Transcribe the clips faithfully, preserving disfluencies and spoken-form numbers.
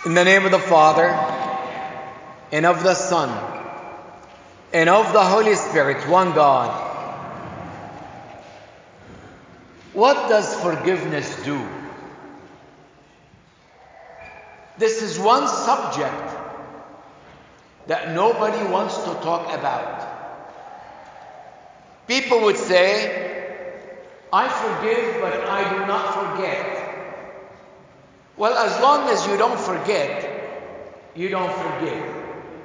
In the name of the Father, and of the Son, and of the Holy Spirit, one God. What does forgiveness do? This is one subject that nobody wants to talk about. People would say, I forgive, but I do not forget. Well, as long as you don't forget, you don't forgive.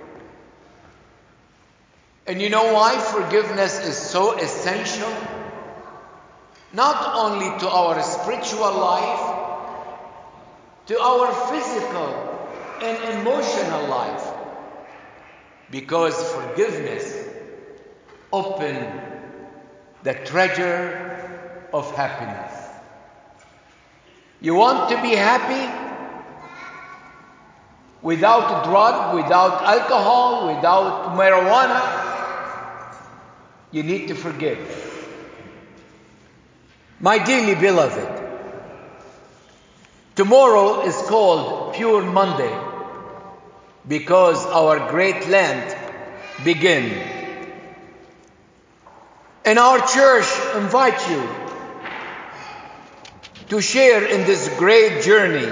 And you know why forgiveness is so essential? Not only to our spiritual life, to our physical and emotional life. Because forgiveness opens the treasure of happiness. You want to be happy? Without drug, without alcohol, without marijuana, you need to forgive. My dearly beloved, tomorrow is called Pure Monday because our great Lent begins. And our church invites you to share in this great journey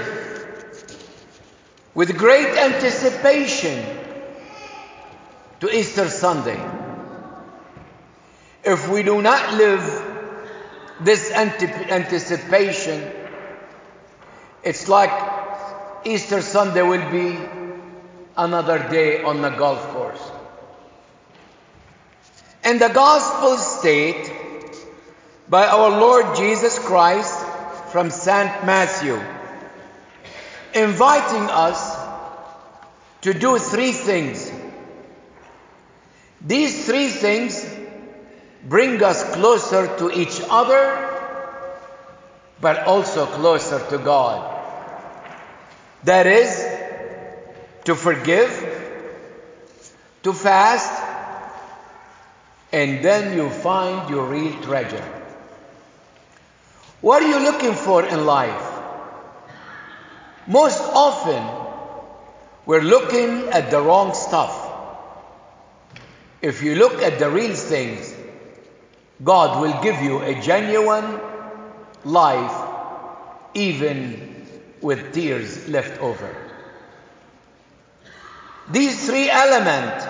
with great anticipation to Easter Sunday. If we do not live this antip- anticipation, it's like Easter Sunday will be another day on the golf course. And the Gospel state by our Lord Jesus Christ from Saint Matthew, inviting us to do three things. These three things bring us closer to each other, but also closer to God. That is, to forgive, to fast, and then you find your real treasure. What are you looking for in life? Most often, we're looking at the wrong stuff. If you look at the real things, God will give you a genuine life, even with tears left over. These three elements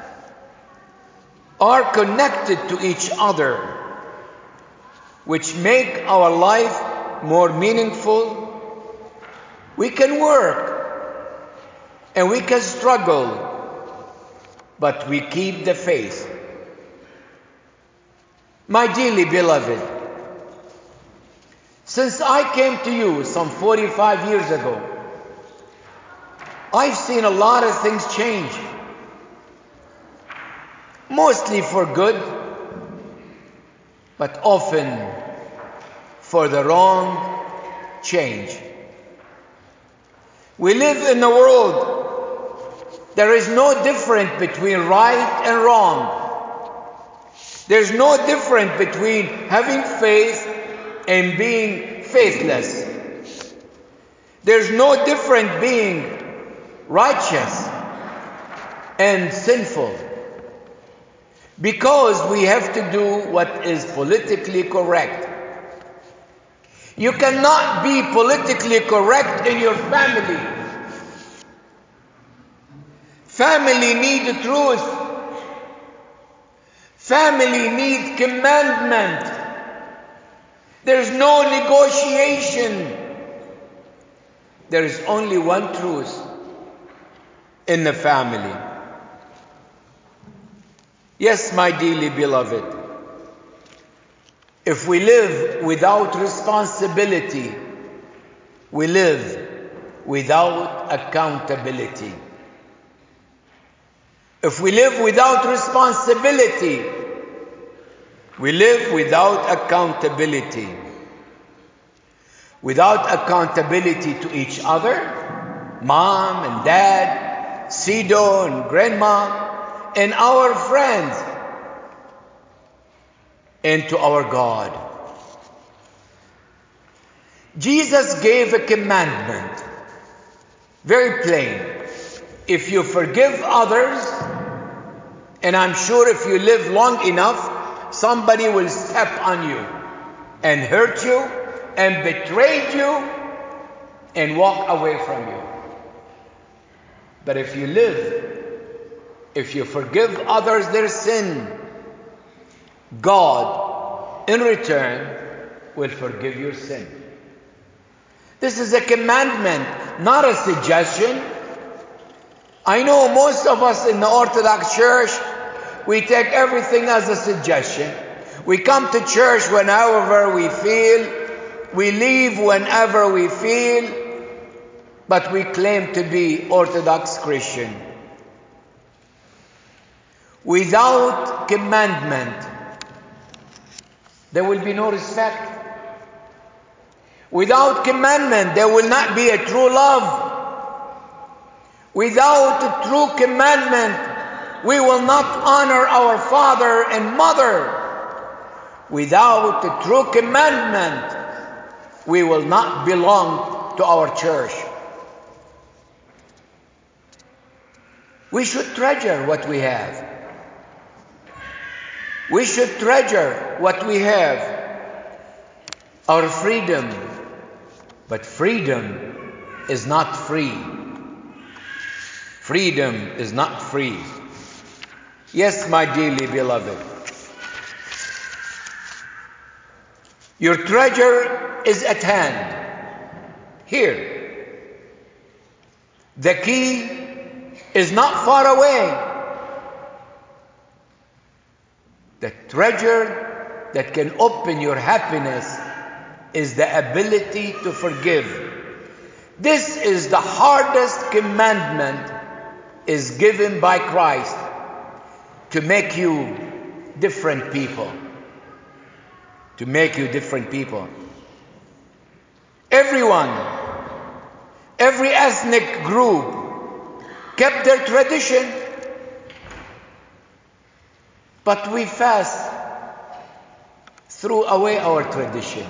are connected to each other, which make our life more meaningful. We can work and we can struggle, but we keep the faith. My dearly beloved, since I came to you some forty-five years ago, I've seen a lot of things change. Mostly for good, but often for the wrong change. We live in a world, there is no difference between right and wrong. There's no difference between having faith and being faithless. There's no difference being righteous and sinful. Because we have to do what is politically correct. You cannot be politically correct in your family. Family need the truth. Family need commandment. There's no negotiation. There is only one truth in the family. Yes, my dearly beloved, if we live without responsibility, we live without accountability. If we live without responsibility, we live without accountability. Without accountability to each other, mom and dad, Sido and grandma, and our friends, and to our God. Jesus gave a commandment Very plain. If you forgive others, and I'm sure if you live long enough, somebody will step on you and hurt you and betray you and walk away from you. But if you live, if you forgive others their sin, God, in return, will forgive your sin. This is a commandment, not a suggestion. I know most of us in the Orthodox Church, we take everything as a suggestion. We come to church whenever we feel, we leave whenever we feel, but we claim to be Orthodox Christian. Without commandment, there will be no respect. Without commandment, there will not be a true love. Without a true commandment, we will not honor our father and mother. Without a true commandment, we will not belong to our church. We should treasure what we have. We should treasure what we have. Our freedom. But freedom is not free. Freedom is not free. Yes, my dearly beloved. Your treasure is at hand. Here. The key is not far away. The treasure that can open your happiness is the ability to forgive. This is the hardest commandment is given by Christ to make you different people. To make you different people. Everyone, every ethnic group kept their tradition, but we fast threw away our tradition.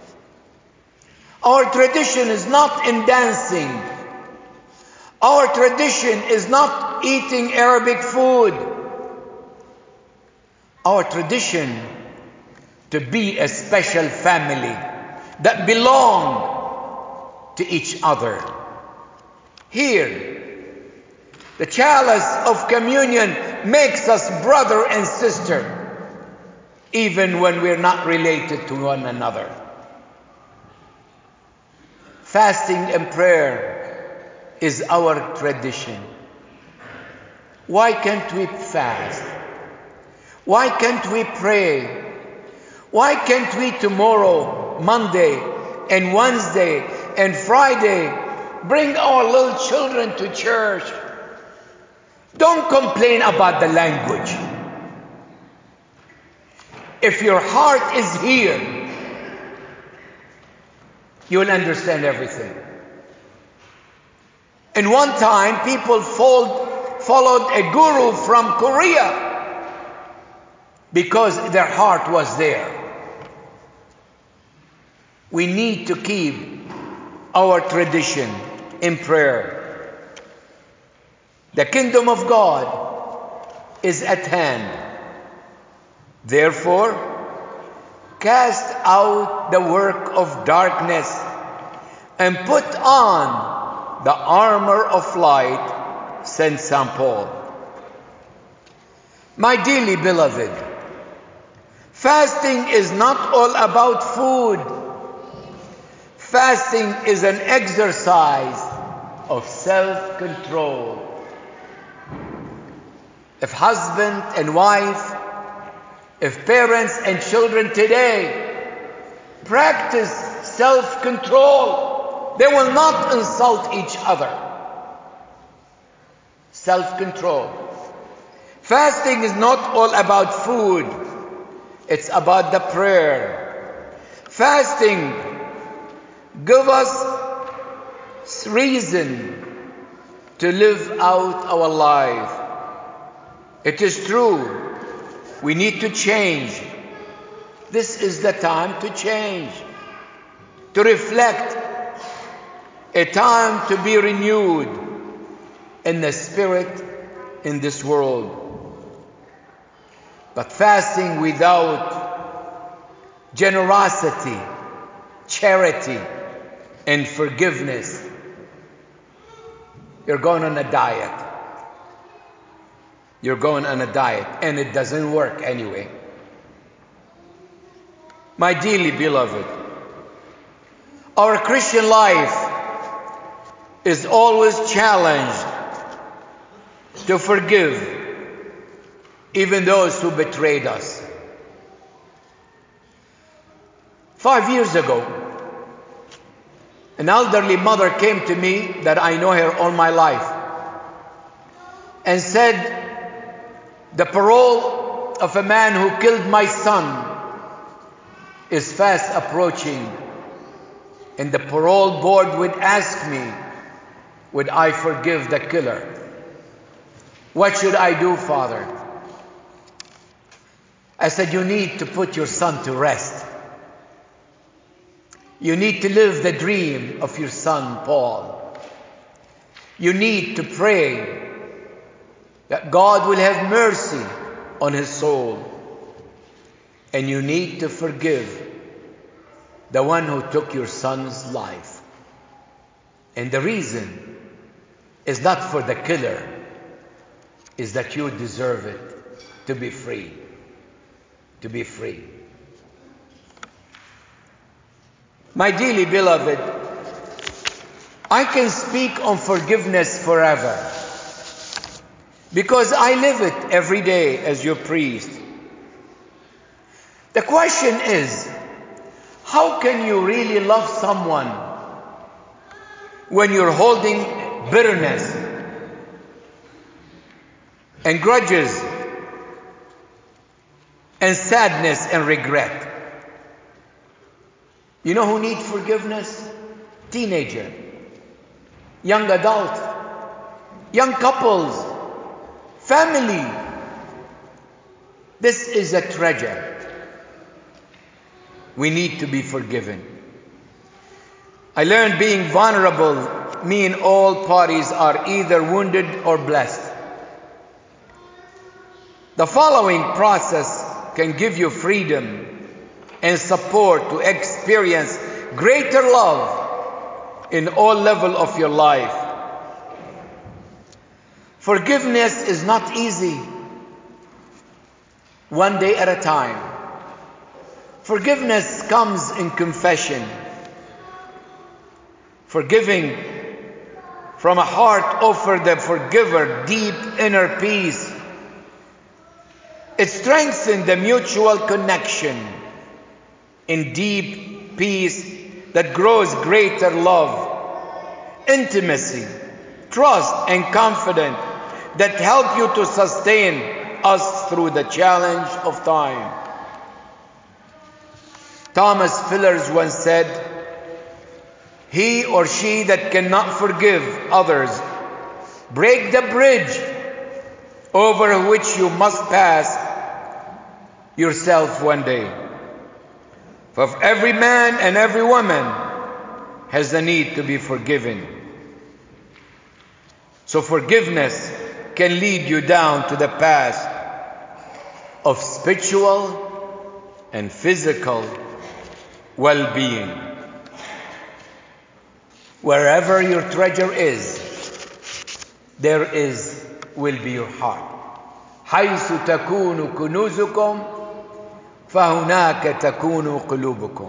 Our tradition is not in dancing. Our tradition is not eating Arabic food. Our tradition to be a special family that belong to each other. Here, the chalice of communion makes us brother and sister, even when we're not related to one another. Fasting and prayer is our tradition. Why can't we fast? Why can't we pray? Why can't we tomorrow, Monday and Wednesday and Friday, bring our little children to church? Don't complain about the language. If your heart is here, you will understand everything. And one time, people followed, followed a guru from Korea because their heart was there. We need to keep our tradition in prayer. The kingdom of God is at hand. Therefore, cast out the work of darkness and put on the armor of light, said Saint Paul. My dearly beloved, fasting is not all about food. Fasting is an exercise of self-control. If husband and wife, if parents and children today practice self-control, they will not insult each other. Self-control. Fasting is not all about food. It's about the prayer. Fasting gives us reason to live out our life. It is true. We need to change. This is the time to change, to reflect. a time to be renewed in the spirit in this world. But fasting without generosity, charity, and forgiveness, you're going on a diet. You're going on a diet, and it doesn't work anyway. My dearly beloved, our Christian life is always challenged to forgive even those who betrayed us. Five years ago, an elderly mother came to me that I know her all my life and said, the parole of a man who killed my son is fast approaching, and the parole board would ask me, would I forgive the killer? What should I do, Father? I said, you need to put your son to rest. You need to live the dream of your son, Paul. You need to pray that God will have mercy on his soul. And you need to forgive the one who took your son's life. And the reason is not for the killer, is that you deserve it to be free. To be free. My dearly beloved, I can speak on forgiveness forever because I live it every day as your priest. The question is, how can you really love someone when you're holding bitterness and grudges and sadness and regret? You know who needs forgiveness? Teenager, young adult, young couples, family. This is a treasure. We need to be forgiven. I learned being vulnerable means all parties are either wounded or blessed. The following process can give you freedom and support to experience greater love in all levels of your life. Forgiveness is not easy. One day at a time. Forgiveness comes in confession. Forgiving from a heart offer the forgiver deep inner peace. It strengthens the mutual connection in deep peace that grows greater love, intimacy, trust, and confidence that help you to sustain us through the challenge of time. Thomas Fillers once said, he or she that cannot forgive others, break the bridge over which you must pass yourself one day. For every man and every woman has the need to be forgiven. So forgiveness can lead you down to the path of spiritual and physical well-being. Wherever your treasure is, there is will be your heart. حيث تكون كنوزكم فهناك تكون قلوبكم.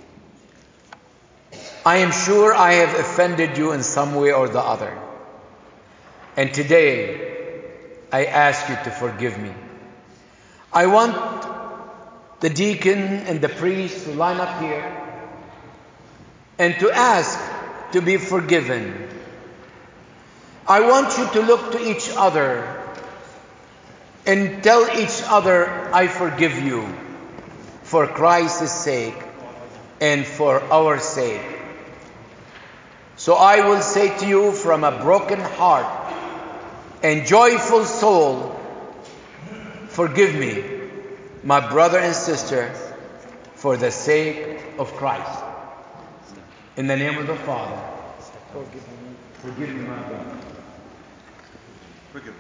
I am sure I have offended you in some way or the other. And today, I ask you to forgive me. I want the deacon and the priest to line up here and to ask to be forgiven. I want you to look to each other and tell each other, I forgive you for Christ's sake and for our sake. So I will say to you from a broken heart and joyful soul, forgive me, my brother and sister, for the sake of Christ. In the name of the Father, Forgive me. Forgive me, my God.